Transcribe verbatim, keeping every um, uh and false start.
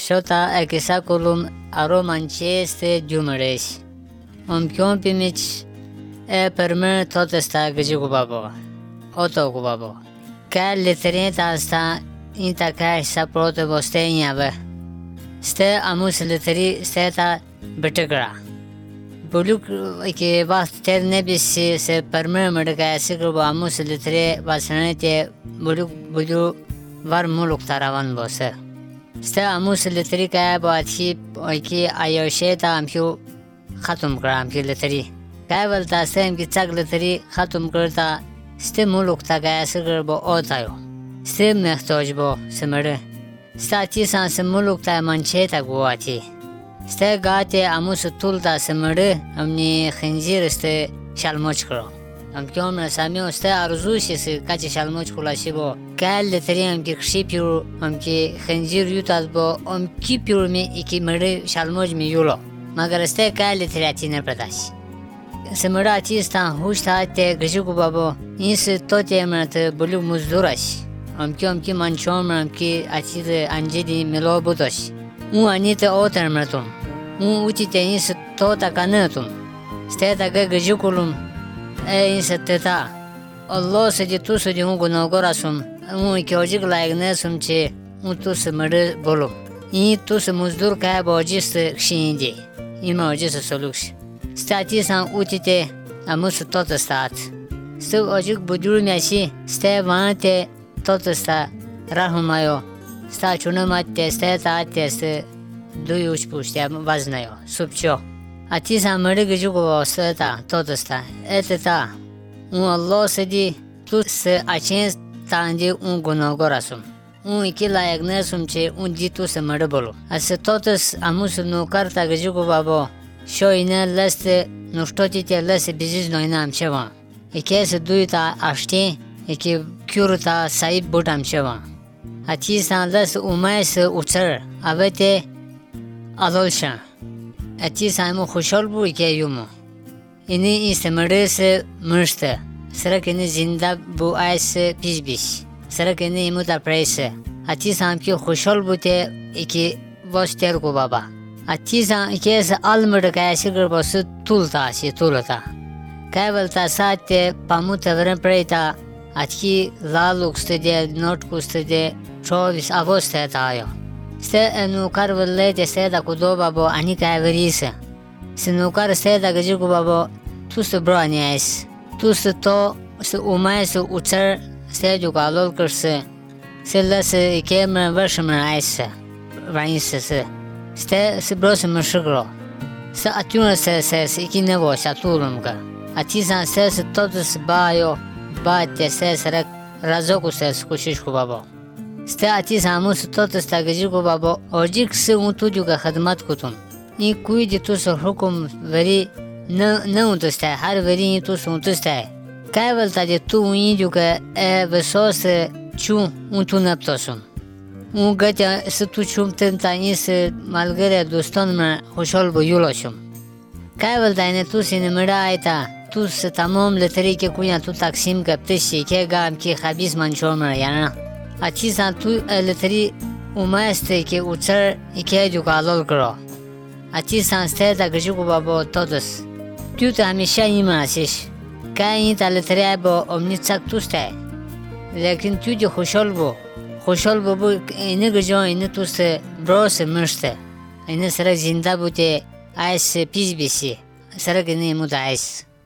Shota ekisakulum aromancheste jumeresh. Om kyompimich e permer totesta gijugubabo. Oto gubabo. Ka litereta sta inta ka saprote bosteniave. Ste amus literi steta betegra. Buluk ke vakt ter nebisi se permer merdeka sigrubo amus literi basnete buluk bulu var muluk taravan bose. Ste amus literi ka baati ki ayosheta amkyu ختم کردم که لطری که اول دستم که چک لطری ختم کرده است مولک تگه سر با آتایو است محتاج با سمره ساتی سانس مولک تا منچه تا گواتی است گاتی اموس طول تا سمره امنی خنزیر است شلموچ کرد ام که امن سامی است ارزوشی است کچه شلموچ کلاشی با که لطری ام که خشی پیرو ام که خنزیر یوتاد با ام کی پیرو می اکی مره شلموچ می یولو مگر استه که لطریاتی نپرداش سمراتی استان هوش تا ته گجوگو بابا این س تو ته مرت بلو مزدورش ام کی ام کی منچوم ام کی اچیز انجدی ملو بودش اون انیت اوتر مرتم اون اوتی ته این س تو تا کنتم استه تا گجوگولم این س تتا الله سدی تو سدی اون گناهگارسم اون کی اوجیک لایق نسم چه اون تو سمر بولو این تو س مزدور که باجیست خشیندی این موجود سلوکش. استاتی سان اوتیته اموس توت استات. استو اجوک بدور میشی استه وانته توت استا راهمایو. استا چونه مات استه تات استه دویوش پوشته وزنیو سوبچو. اتی سان مرگ جو واسطه تا توت استا. اتتا اون الله سدی تو س اچین تانجی اون گناهگارسم. اون اکی لایق نسم چه اون دیتو سمره بولو. از توتس اموس نوکر تا گجوگو بابا شو اینه لست نفتوتی تی لست بیزیز نوینه هم شوان. اکی از دوی تا اشتی اکی کیور تا سایب بود هم شوان. اتی سان لست اومایس اوچر اوته آدولشن. اتی سایمو خوشحال بو اکی یومو. اینی این سمره س مرشته. سرک اینی زنده بو ایس پیش بیش. سرک اینی ایمو تا پریسه اتی سام کی خوشحال بوده اکی واشتر کو بابا اتی سام اکی از آلمر که شگر باس طول تاسی طول تا که ولتا ساعت پاموت ورن پریتا اتی لالوکست ده نوت کوست ده چوبیس آگوست تایو سه نوکر ولله سه دا کدو بابا انی که وریسه سه نوکر سه دا گجی کو بابا توست برانی ایس توست تو سه اومایس اوچر سه جو کالول کرسه سه سه که من ورش من ایسه وینسه سه سه سه بروس من شکرو سه اتیون سه سه سه کی نباشه طولم که اتیزان سه سه توتس بایو باید سه سرک رازو کو سه کوشش کو بابا سه اتیزان موس توتس تاگجی کو بابا اوجیک سه اون تو جو که خدمت کتم این کوی دی تو سه حکم وری نه نه اونتسته هر وری تو سه اونتسته که ولتا دی تو این جو که وسوس چون اون تو نبتاسم اون گتی س تو چوم تن تانی س مالگره دوستان من خوشحال با یولاشم که ولتا اینه تو سینه مرا ایتا تو س تمام لطری که کویا تو تقسیم کبتشی که گام که خبیز منشور مرا یعنی اچی سان تو لطری اومایسته که اوچر اکه جو کالول کرو اچی سان سته تا گجو کو بابا تودس تو تا همیشه این مناسیش که این تا لطری با امنی چک توسته لیکن تو جو خوشحال بو خوشحال بو بو اینه گجا اینه توست بروس مرشته اینه سرک زنده بوده ایس پیش بیسی سرک اینه مود ایس